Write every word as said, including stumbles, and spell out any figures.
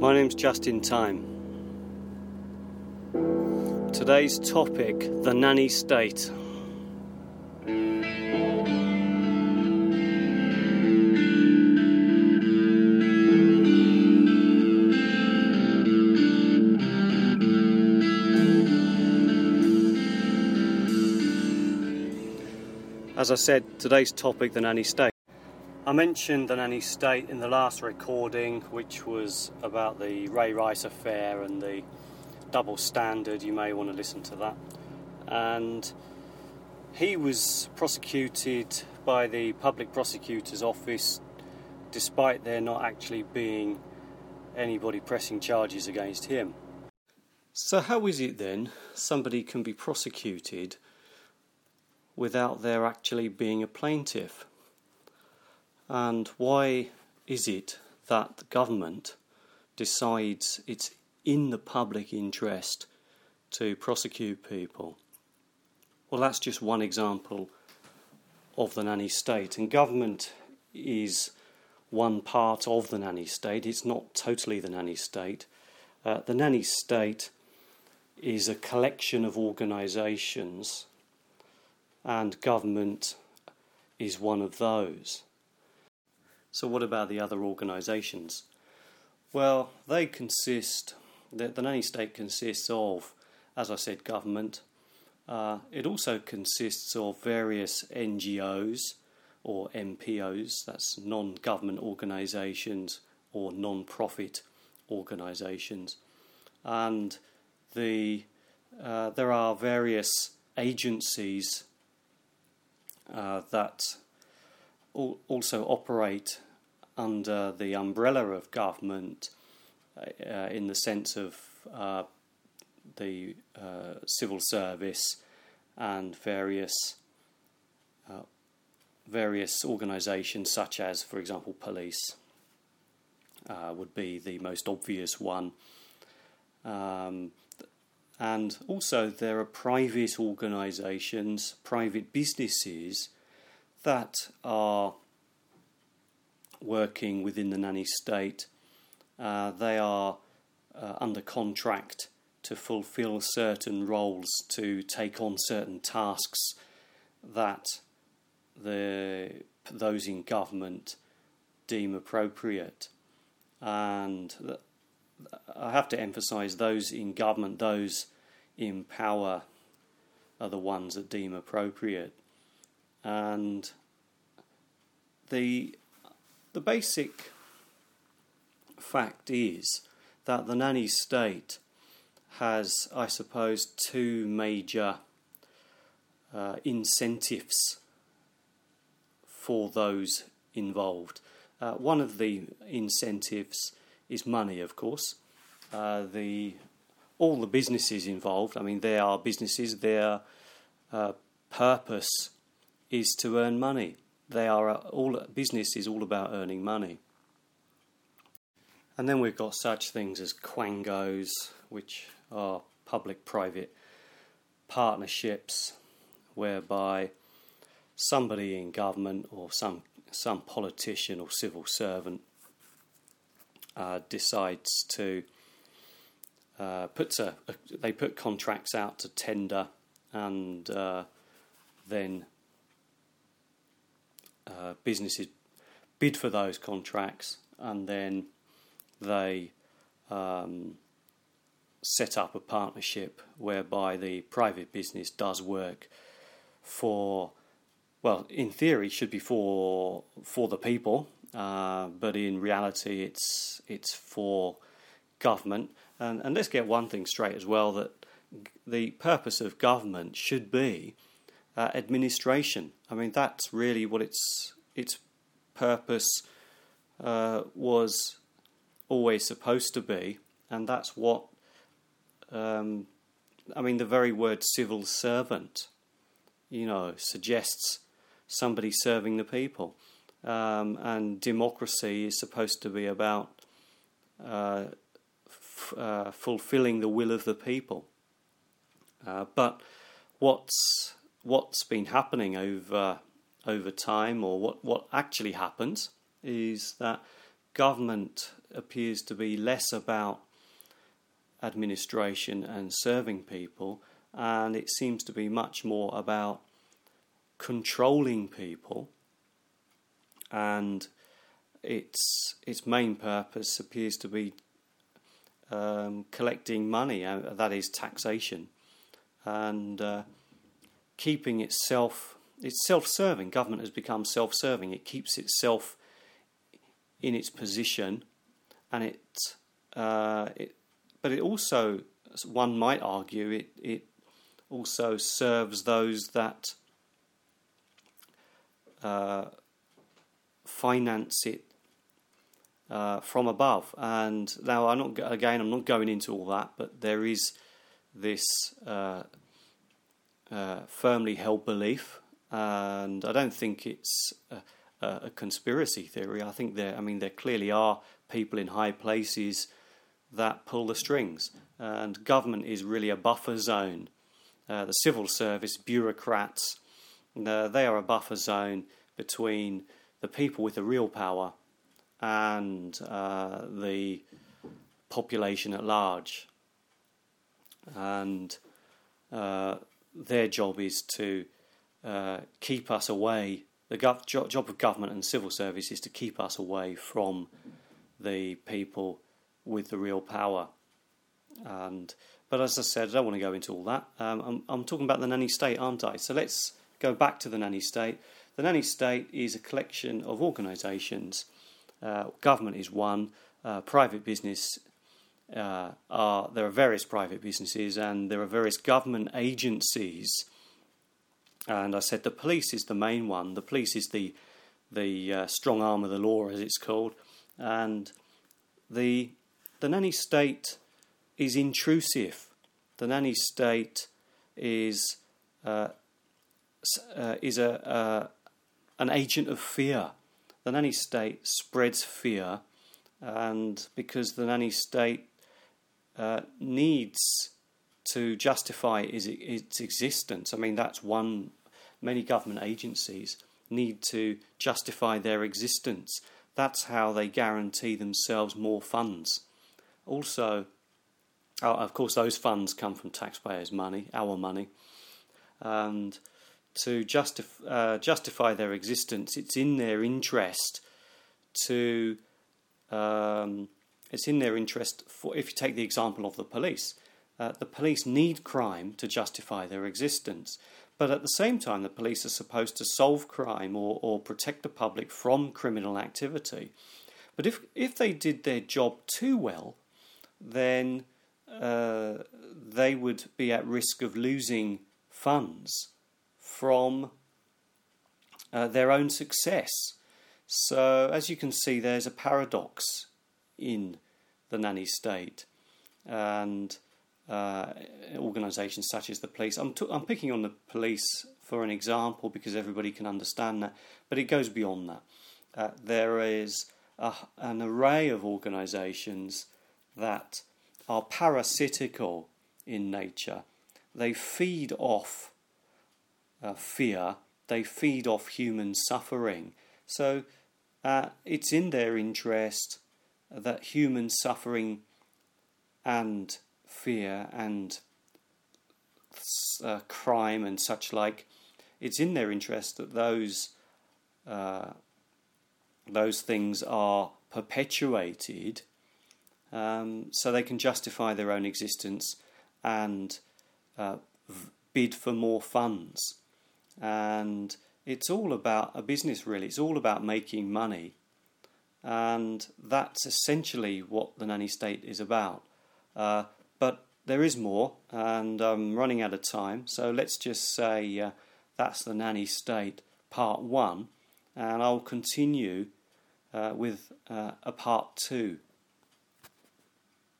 My name's Justin Time. Today's topic, the nanny state. As I said, today's topic, the nanny state. I mentioned the nanny state in the last recording, which was about the Ray Rice affair and the double standard. You may want to listen to that. And he was prosecuted by the Public Prosecutor's Office, despite there not actually being anybody pressing charges against him. So how is it then somebody can be prosecuted without there actually being a plaintiff? And why is it that the government decides it's in the public interest to prosecute people? Well, that's just one example of the nanny state. And government is one part of the nanny state. It's not totally the nanny state. Uh, the nanny state is a collection of organisations, and government is one of those. So what about the other organisations? Well, they consist, the, the nanny state consists of, as I said, government. Uh, it also consists of various N G Os or N P Os, that's non-government organisations or non-profit organisations. And the uh, there are various agencies uh, that also operate under the umbrella of government uh, in the sense of uh, the uh, civil service and various uh, various organisations such as, for example, police uh, would be the most obvious one. Um, and also there are private organisations, private businesses that are working within the nanny state. Uh, they are uh, under contract to fulfil certain roles, to take on certain tasks that the those in government deem appropriate. And th- I have to emphasise those in government, those in power are the ones that deem appropriate. And the the basic fact is that the nanny state has, I suppose, two major uh, incentives for those involved. Uh, one of the incentives is money, of course. Uh, the all the businesses involved, I mean, they are businesses, their uh, purpose is to earn money. They are all business is all about earning money. And then we've got such things as quangos, which are public-private partnerships, whereby somebody in government or some some politician or civil servant uh, decides to uh, puts a, a they put contracts out to tender, and uh, then Uh, businesses bid for those contracts, and then they um, set up a partnership whereby the private business does work for, well, in theory, should be for for the people, uh, but in reality, it's it's for government. And and let's get one thing straight as well: that the purpose of government should be Uh, administration. I mean, that's really what its its purpose uh, was always supposed to be, and that's what um, I mean. The very word civil servant, you know, suggests somebody serving the people, um, and democracy is supposed to be about uh, f- uh, fulfilling the will of the people. Uh, but what's What's been happening over over time, or what, what actually happens, is that government appears to be less about administration and serving people, and it seems to be much more about controlling people, and its its main purpose appears to be um, collecting money, uh, that is taxation, and uh, keeping itself, it's self-serving. Government has become self-serving. It keeps itself in its position, and it, uh, it but it also, one might argue, it, it also serves those that uh, finance it uh, from above. And now, I'm not again, I'm not going into all that, but there is this uh, uh, firmly held belief, and I don't think it's a, a conspiracy theory. I think there, I mean, there clearly are people in high places that pull the strings, and government is really a buffer zone. Uh, the civil service, bureaucrats, uh, they are a buffer zone between the people with the real power and uh, the population at large. And uh, their job is to uh, keep us away. The gov- jo- job of government and civil service is to keep us away from the people with the real power. And but as I said, I don't want to go into all that. Um, I'm, I'm talking about the nanny state, aren't I? So let's go back to the nanny state. The nanny state is a collection of organisations. Uh, government is one. Uh, private business uh, are there are various private businesses, and there are various government agencies. And I said the police is the main one. The police is the the uh, strong arm of the law, as it's called, and the the nanny state is intrusive. The nanny state is uh, uh, is a uh, an agent of fear. The nanny state spreads fear, and because the nanny state uh, needs to justify its, its existence. I mean, that's one. Many government agencies need to justify their existence. That's how they guarantee themselves more funds. Also, oh, of course, those funds come from taxpayers' money, our money, and to justif- uh, justify their existence, it's in their interest to. Um, it's in their interest for. If you take the example of the police, uh, the police need crime to justify their existence, but at the same time, the police are supposed to solve crime or, or protect the public from criminal activity. But if if they did their job too well, then uh, they would be at risk of losing funds from uh, their own success. So, as you can see, there's a paradox in the nanny state and uh, organisations such as the police. I'm, t- I'm picking on the police for an example because everybody can understand that, but it goes beyond that. Uh, there is a, an array of organisations that are parasitical in nature. They feed off uh, fear, they feed off human suffering. So uh, it's in their interest that human suffering and fear and uh, crime and such like, it's in their interest that those uh, those things are perpetuated, um, so they can justify their own existence and uh, v- bid for more funds. And it's all about a business, really. It's all about making money, and that's essentially what the nanny state is about. Uh, but there is more, and I'm running out of time, so let's just say uh, that's the nanny state part one, and I'll continue uh, with uh, a part two.